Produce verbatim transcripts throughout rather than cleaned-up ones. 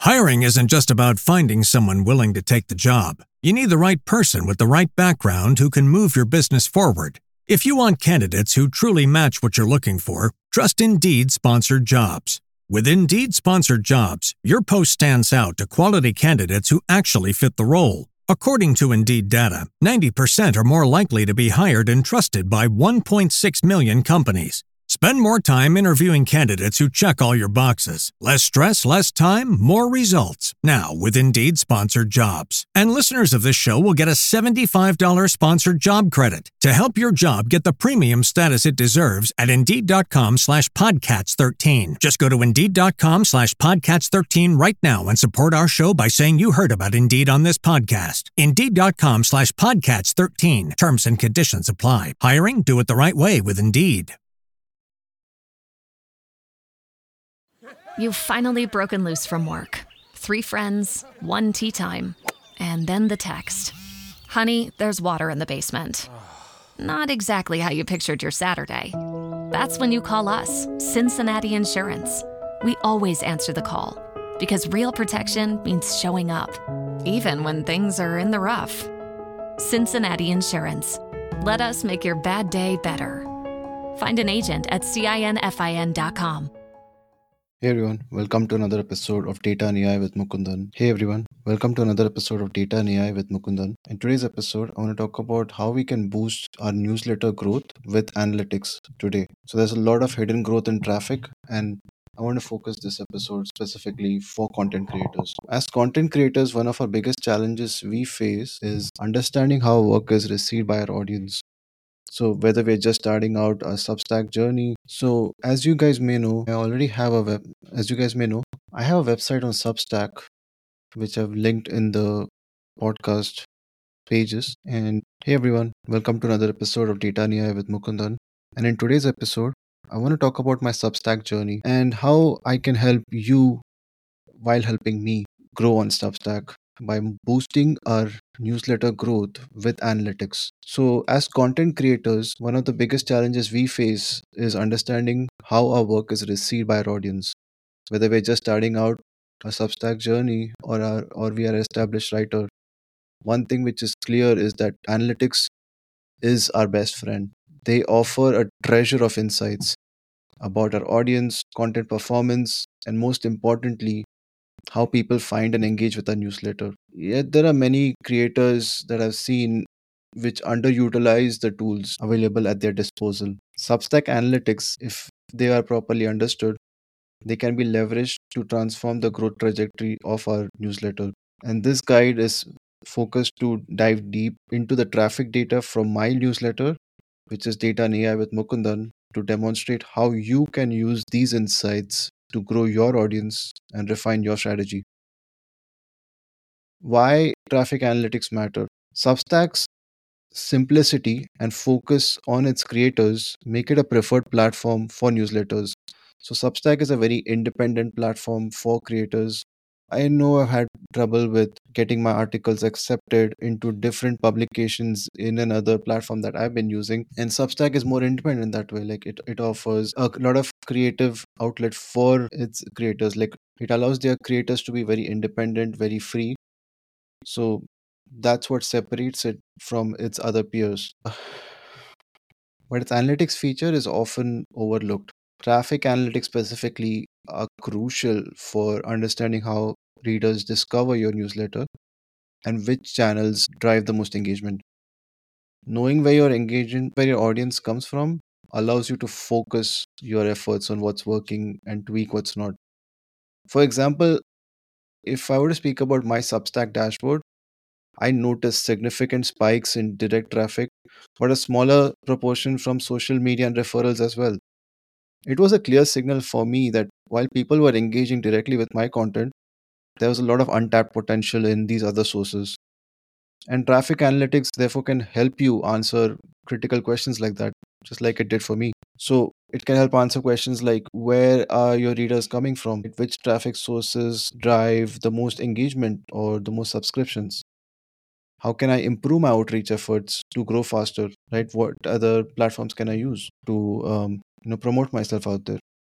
Hiring isn't just about finding someone willing to take the job. You need the right person with the right background who can move your business forward. If you want candidates who truly match what you're looking for, trust Indeed Sponsored Jobs. With Indeed Sponsored Jobs, your post stands out to quality candidates who actually fit the role. According to Indeed data, ninety percent are more likely to be hired and trusted by one point six million companies. Spend more time interviewing candidates who check all your boxes. Less stress, less time, more results. Now with Indeed Sponsored Jobs. And listeners of this show will get a seventy-five dollars sponsored job credit to help your job get the premium status it deserves at Indeed.com slash Podcats13. Just go to Indeed.com slash Podcats13 right now and support our show by saying you heard about Indeed on this podcast. Indeed.com slash Podcats13. Terms and conditions apply. Hiring? Do it the right way with Indeed. You've finally broken loose from work. Three friends, one tea time, and then the text. Honey, there's water in the basement. Not exactly how you pictured your Saturday. That's when you call us, Cincinnati Insurance. We always answer the call because real protection means showing up, even when things are in the rough. Cincinnati Insurance. Let us make your bad day better. Find an agent at cinfin dot com. Hey everyone, welcome to another episode of Data and A I with Mukundan. Hey everyone, welcome to another episode of Data and A I with Mukundan. In today's episode, I want to talk about how we can boost our newsletter growth with analytics today. So there's a lot of hidden growth in traffic, and I want to focus this episode specifically for content creators. As content creators, one of our biggest challenges we face is understanding how work is received by our audience. So whether we're just starting out a Substack journey. So as you guys may know, I already have a web. As you guys may know, I have a website on Substack, which I've linked in the podcast pages. And hey everyone, welcome to another episode of Data and A I with Mukundan. And in today's episode, I want to talk about my Substack journey and how I can help you while helping me grow on Substack by boosting our newsletter growth with analytics. So, as content creators, one of the biggest challenges we face is understanding how our work is received by our audience. Whether we're just starting out a Substack journey or our, or we are an established writer, one thing which is clear is that analytics is our best friend. They offer a treasure of insights about our audience, content performance, and most importantly, how people find and engage with our newsletter. Yet there are many creators that I've seen which underutilize the tools available at their disposal. Substack analytics, if they are properly understood, they can be leveraged to transform the growth trajectory of our newsletter. And this guide is focused to dive deep into the traffic data from my newsletter, which is Data and A I with Mukundan, to demonstrate how you can use these insights to grow your audience and refine your strategy. Why traffic analytics matter? Substack's simplicity and focus on its creators make it a preferred platform for newsletters. So Substack is a very independent platform for creators. I know I've had trouble with getting my articles accepted into different publications in another platform that I've been using. And Substack is more independent that way. Like it, it offers a lot of creative outlet for its creators. Like it allows their creators to be very independent, very free. So that's what separates it from its other peers. But its analytics feature is often overlooked. Traffic analytics specifically are crucial for understanding how readers discover your newsletter and which channels drive the most engagement. Knowing where your engagement, where your audience comes from, allows you to focus your efforts on what's working and tweak what's not. For example, if I were to speak about my Substack dashboard, I noticed significant spikes in direct traffic, but a smaller proportion from social media and referrals as well. It was a clear signal for me that while people were engaging directly with my content, there was a lot of untapped potential in these other sources. And traffic analytics, therefore, can help you answer critical questions like that, just like it did for me. So, it can help answer questions like where are your readers coming from? Which traffic sources drive the most engagement or the most subscriptions? How can I improve my outreach efforts to grow faster? Right? What other platforms can I use to um, you know promote myself out there?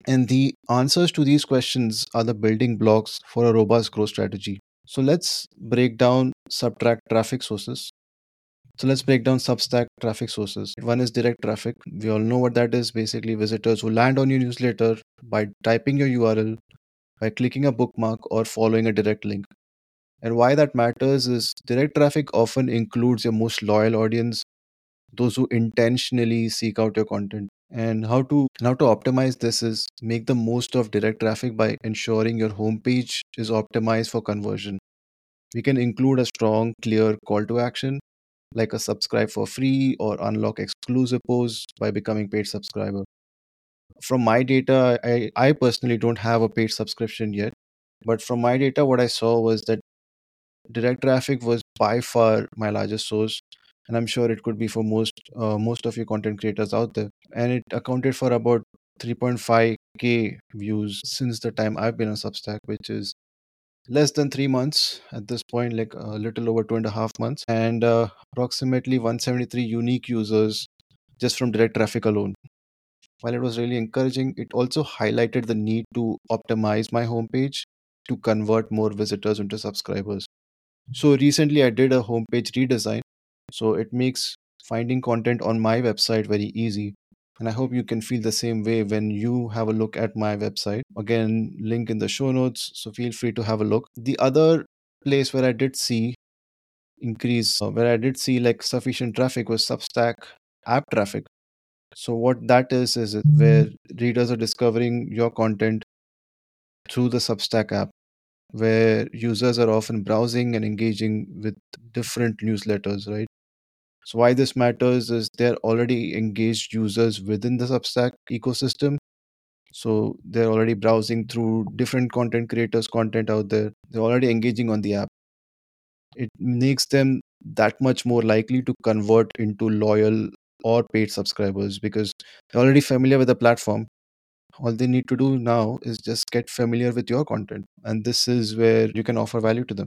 And the answers to these questions are the building blocks for a robust growth strategy. So let's break down subtract traffic sources. So let's break down Substack traffic sources. One is direct traffic. We all know what that is. Basically, visitors who land on your newsletter by typing your U R L, by clicking a bookmark, or following a direct link. And why that matters is direct traffic often includes your most loyal audience, those who intentionally seek out your content. And how to and how to optimize this is make the most of direct traffic by ensuring your homepage is optimized for conversion. We can include a strong, clear call to action like a subscribe for free or unlock exclusive posts by becoming paid subscriber. From my data, I, I personally don't have a paid subscription yet, but from my data, what I saw was that direct traffic was by far my largest source, and I'm sure it could be for most uh, most of your content creators out there. And it accounted for about three point five k views since the time I've been on Substack, which is less than three months at this point, like a little over two and a half months, and uh, approximately one hundred seventy-three unique users just from direct traffic alone. While it was really encouraging, it also highlighted the need to optimize my homepage to convert more visitors into subscribers. So recently I did a homepage redesign. So it makes finding content on my website very easy. And I hope you can feel the same way when you have a look at my website. Again, link in the show notes. So feel free to have a look. The other place where I did see increase, uh, where I did see like sufficient traffic was Substack app traffic. So what that is, is it where readers are discovering your content through the Substack app, where users are often browsing and engaging with different newsletters, right? So why this matters is they're already engaged users within the Substack ecosystem. So they're already browsing through different content creators' content out there. They're already engaging on the app. It makes them that much more likely to convert into loyal or paid subscribers because they're already familiar with the platform. All they need to do now is just get familiar with your content. And this is where you can offer value to them.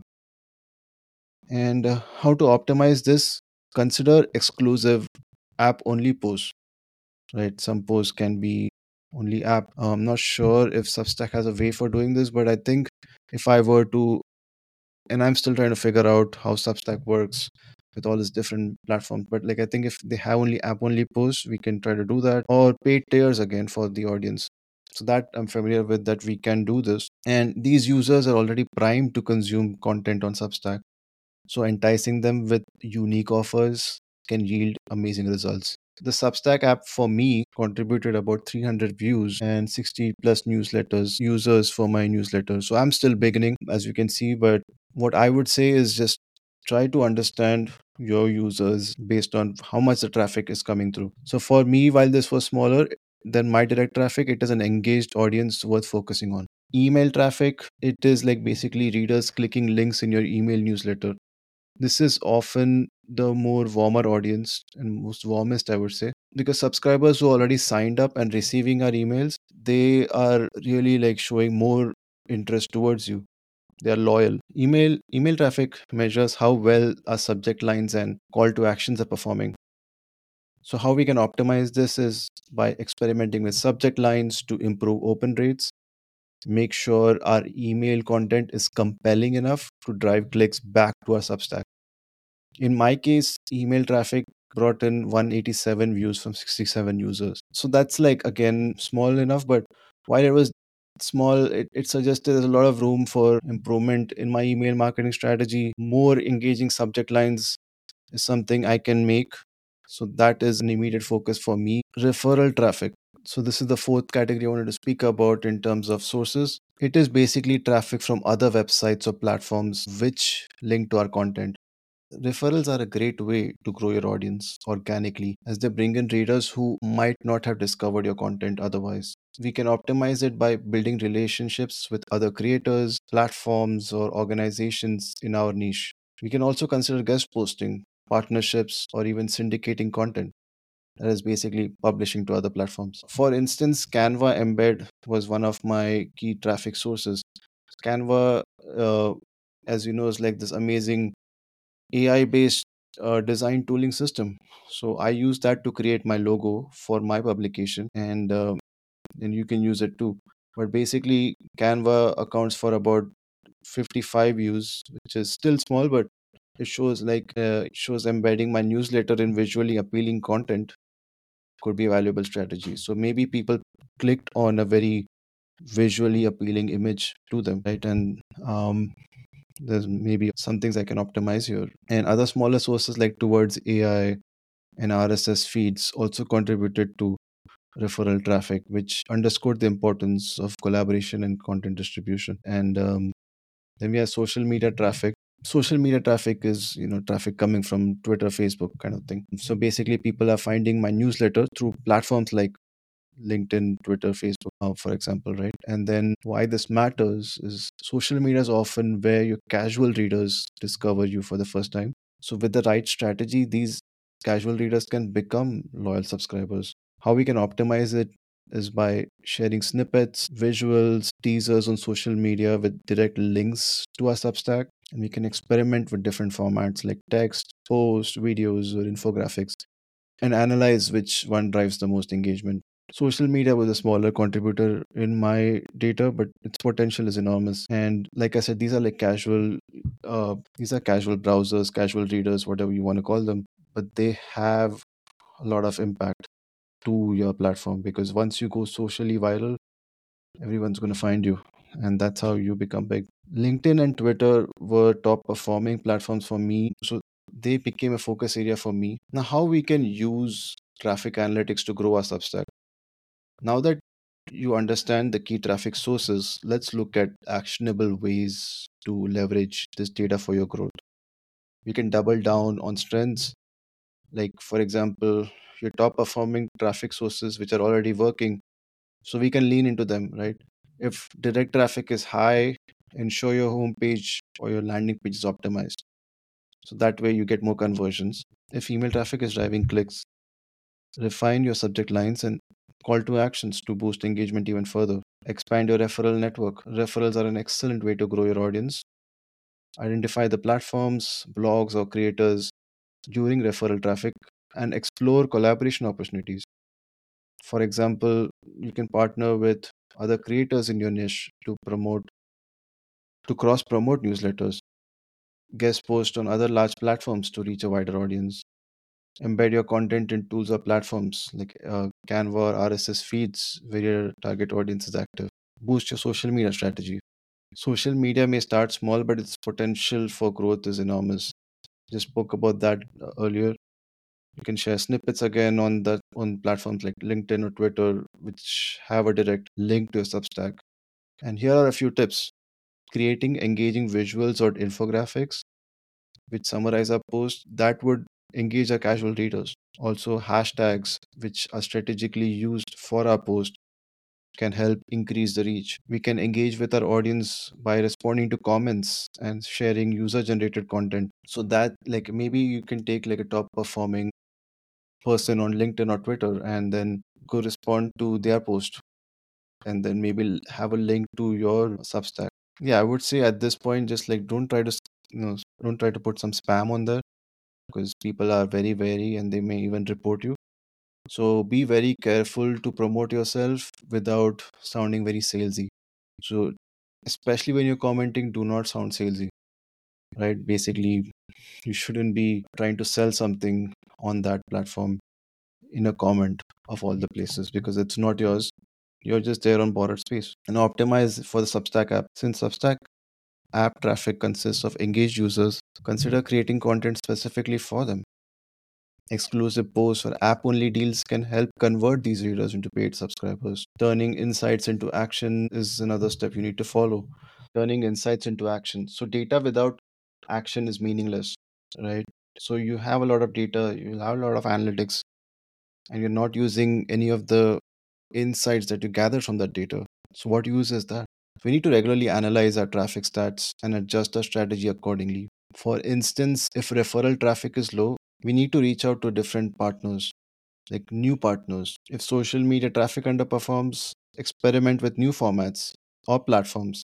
And uh, how to optimize this? Consider exclusive app only posts, right? Some posts can be only app. Uh, I'm not sure if Substack has a way for doing this, but I think if I were to, and I'm still trying to figure out how Substack works with all these different platforms, but like I think if they have only app only posts, we can try to do that or paid tiers again for the audience. So that I'm familiar with that we can do this. And these users are already primed to consume content on Substack. So enticing them with unique offers can yield amazing results. The Substack app for me contributed about three hundred views and sixty plus newsletters users for my newsletter. So I'm still beginning, as you can see, but what I would say is just try to understand your users based on how much the traffic is coming through. So for me, while this was smaller than my direct traffic, it is an engaged audience worth focusing on. Email traffic, it is like basically readers clicking links in your email newsletter. This is often the more warmer audience and most warmest, I would say, because subscribers who already signed up and receiving our emails, they are really like showing more interest towards you. They are loyal. Email email traffic measures how well our subject lines and call to actions are performing. So how we can optimize this is by experimenting with subject lines to improve open rates. Make sure our email content is compelling enough to drive clicks back to our Substack. In my case, email traffic brought in one hundred eighty-seven views from sixty-seven users. So that's like, again, small enough, but while it was small, it, it suggested there's a lot of room for improvement in my email marketing strategy. More engaging subject lines is something I can make. So that is an immediate focus for me. Referral traffic. So this is the fourth category I wanted to speak about in terms of sources. It is basically traffic from other websites or platforms which link to our content. Referrals are a great way to grow your audience organically as they bring in readers who might not have discovered your content otherwise. We can optimize it by building relationships with other creators, platforms, or organizations in our niche. We can also consider guest posting, partnerships, or even syndicating content. That is basically publishing to other platforms. For instance, Canva Embed was one of my key traffic sources. Canva, uh, as you know, is like this amazing A I based uh, design tooling system. So I use that to create my logo for my publication. And uh, then you can use it too. But basically, Canva accounts for about fifty-five views, which is still small, but it shows like uh, it shows embedding my newsletter in visually appealing content could be a valuable strategy. So maybe people clicked on a very visually appealing image to them, right? And um, there's maybe some things I can optimize here. And other smaller sources like Towards A I and R S S feeds also contributed to referral traffic, which underscored the importance of collaboration and content distribution. And um, then we have social media traffic. Social media traffic is, you know, traffic coming from Twitter, Facebook kind of thing. So basically, people are finding my newsletter through platforms like LinkedIn, Twitter, Facebook, uh, for example, right? And then why this matters is social media is often where your casual readers discover you for the first time. So with the right strategy, these casual readers can become loyal subscribers. How we can optimize it is by sharing snippets, visuals, teasers on social media with direct links to our Substack. And we can experiment with different formats like text, post, videos, or infographics and analyze which one drives the most engagement. Social media was a smaller contributor in my data, but its potential is enormous. And like I said, these are like casual, uh, these are casual browsers, casual readers, whatever you want to call them, but they have a lot of impact to your platform because once you go socially viral, everyone's going to find you. And that's how you become big. LinkedIn and Twitter were top performing platforms for me. So they became a focus area for me. Now, how we can use traffic analytics to grow our Substack? Now that you understand the key traffic sources, let's look at actionable ways to leverage this data for your growth. We can double down on strengths, like, for example, your top performing traffic sources which are already working. So we can lean into them, right? If direct traffic is high, ensure your homepage or your landing page is optimized. So that way you get more conversions. If email traffic is driving clicks, refine your subject lines and call to actions to boost engagement even further. Expand your referral network. Referrals are an excellent way to grow your audience. Identify the platforms, blogs, or creators during referral traffic and explore collaboration opportunities. For example, you can partner with other creators in your niche to promote to cross promote newsletters, guest post on other large platforms to reach a wider audience, embed your content in tools or platforms like uh, Canva or R S S feeds where your target audience is active. Boost your social media strategy. Social media may start small, but its potential for growth is enormous. Just spoke about that uh, earlier. You can share snippets again on the on platforms like LinkedIn or Twitter, which have a direct link to your Substack. And here are a few tips: creating engaging visuals or infographics which summarize our post that would engage our casual readers. Also, hashtags which are strategically used for our post can help increase the reach. We can engage with our audience by responding to comments and sharing user generated content. So that like maybe you can take like a top performing person on LinkedIn or Twitter and then go respond to their post and then maybe l- have a link to your Substack. Yeah, I would say at this point just like don't try to s- you know don't try to put some spam on there because people are very wary and they may even report you. So be very careful to promote yourself without sounding very salesy. So especially when you're commenting, do not sound salesy, right? Basically, you shouldn't be trying to sell something on that platform in a comment of all the places because it's not yours. You're just there on borrowed space. And optimize for the Substack app. Since Substack app traffic consists of engaged users, consider creating content specifically for them. Exclusive posts or app only deals can help convert these readers into paid subscribers. Turning insights into action is another step you need to follow. Turning insights into action. So, data without action is meaningless, right? So, you have a lot of data, you have a lot of analytics, and you're not using any of the insights that you gather from that data. So, what use is that? We need to regularly analyze our traffic stats and adjust our strategy accordingly. For instance, if referral traffic is low, we need to reach out to different partners, like new partners. If social media traffic underperforms, experiment with new formats or platforms.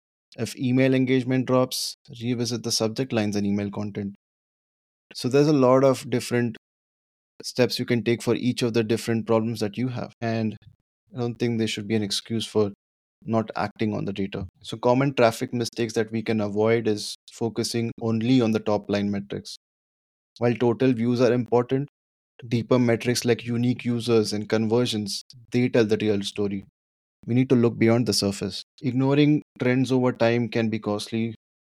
If email engagement drops, revisit the subject lines and email content. So there's a lot of different steps you can take for each of the different problems that you have. And I don't think there should be an excuse for not acting on the data. So, common traffic mistakes that we can avoid is focusing only on the top line metrics. While total views are important, deeper metrics like unique users and conversions, they tell the real story. We need to look beyond the surface. Ignoring trends over time can be costly.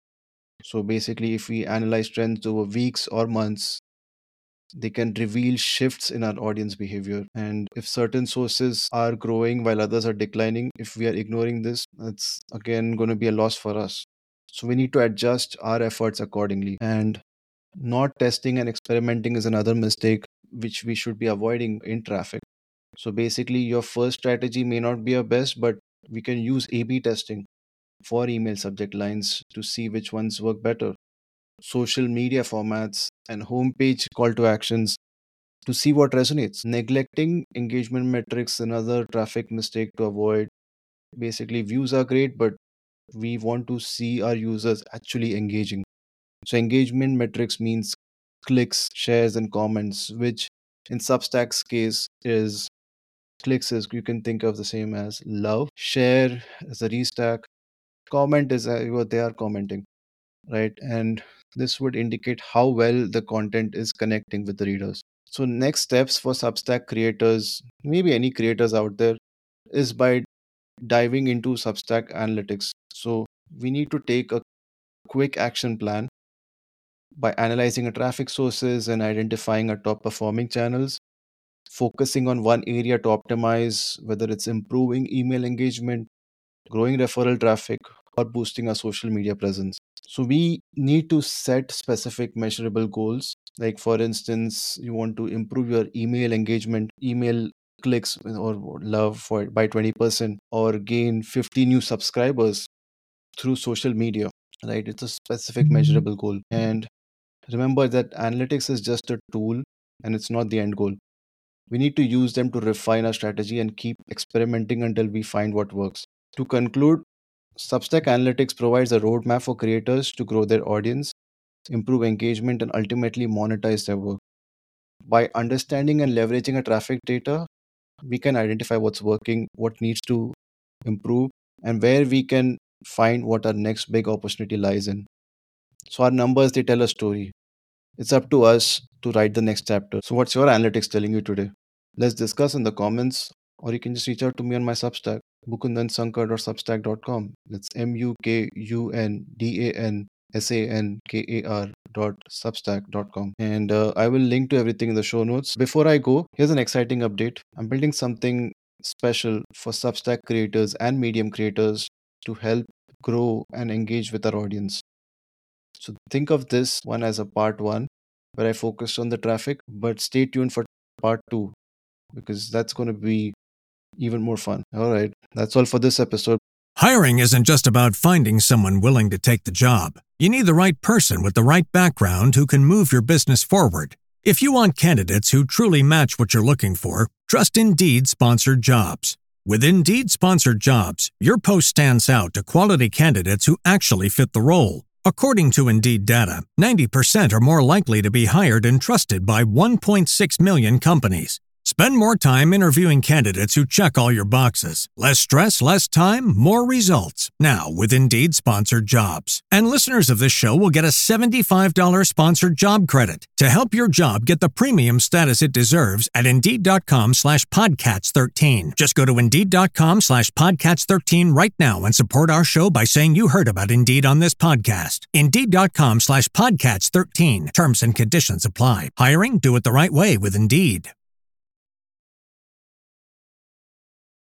So basically, if we analyze trends over weeks or months, they can reveal shifts in our audience behavior. And if certain sources are growing while others are declining, if we are ignoring this, it's again going to be a loss for us. So we need to adjust our efforts accordingly. And not testing and experimenting is another mistake which we should be avoiding in traffic. So basically, your first strategy may not be your best, but we can use A B testing for email subject lines to see which ones work better, social media formats, and homepage call to actions to see what resonates. Neglecting engagement metrics, another traffic mistake to avoid. Basically, views are great, but we want to see our users actually engaging. So, engagement metrics means clicks, shares, and comments, which in Substack's case is clicks is you can think of the same as love, share as a restack, comment is uh, what they are commenting, right? And this would indicate how well the content is connecting with the readers. So next steps for Substack creators, maybe any creators out there, is by diving into Substack analytics. So we need to take a quick action plan by analyzing our traffic sources and identifying our top performing channels, focusing on one area to optimize, whether it's improving email engagement, growing referral traffic, or boosting our social media presence. So we need to set specific measurable goals. Like for instance, you want to improve your email engagement, email clicks or love for by twenty percent, or gain fifty new subscribers through social media, right? It's a specific measurable goal. And remember that analytics is just a tool and it's not the end goal. We need to use them to refine our strategy and keep experimenting until we find what works. To conclude, Substack Analytics provides a roadmap for creators to grow their audience, improve engagement, and ultimately monetize their work. By understanding and leveraging our traffic data, we can identify what's working, what needs to improve, and where we can find what our next big opportunity lies in. So, our numbers, they tell a story. It's up to us to write the next chapter. So, what's your analytics telling you today? Let's discuss in the comments, or you can just reach out to me on my Substack, mukundan sankar dot substack dot com. That's M U K U N D A N S A N K A R dot substack dot com. And uh, I will link to everything in the show notes. Before I go, here's an exciting update. I'm building something special for Substack creators and Medium creators to help grow and engage with our audience. So think of this one as a part one where I focused on the traffic, but stay tuned for part two because that's going to be even more fun. All right, that's all for this episode. Hiring isn't just about finding someone willing to take the job. You need the right person with the right background who can move your business forward. If you want candidates who truly match what you're looking for, trust Indeed Sponsored Jobs. With Indeed Sponsored Jobs, your post stands out to quality candidates who actually fit the role. According to Indeed data, ninety percent are more likely to be hired and trusted by one point six million companies. Spend more time interviewing candidates who check all your boxes. Less stress, less time, more results. Now with Indeed Sponsored Jobs. And listeners of this show will get a seventy-five dollars sponsored job credit to help your job get the premium status it deserves at Indeed.com slash Podcats 13. Just go to Indeed.com slash Podcats 13 right now and support our show by saying you heard about Indeed on this podcast. Indeed.com slash Podcats 13. Terms and conditions apply. Hiring? Do it the right way with Indeed.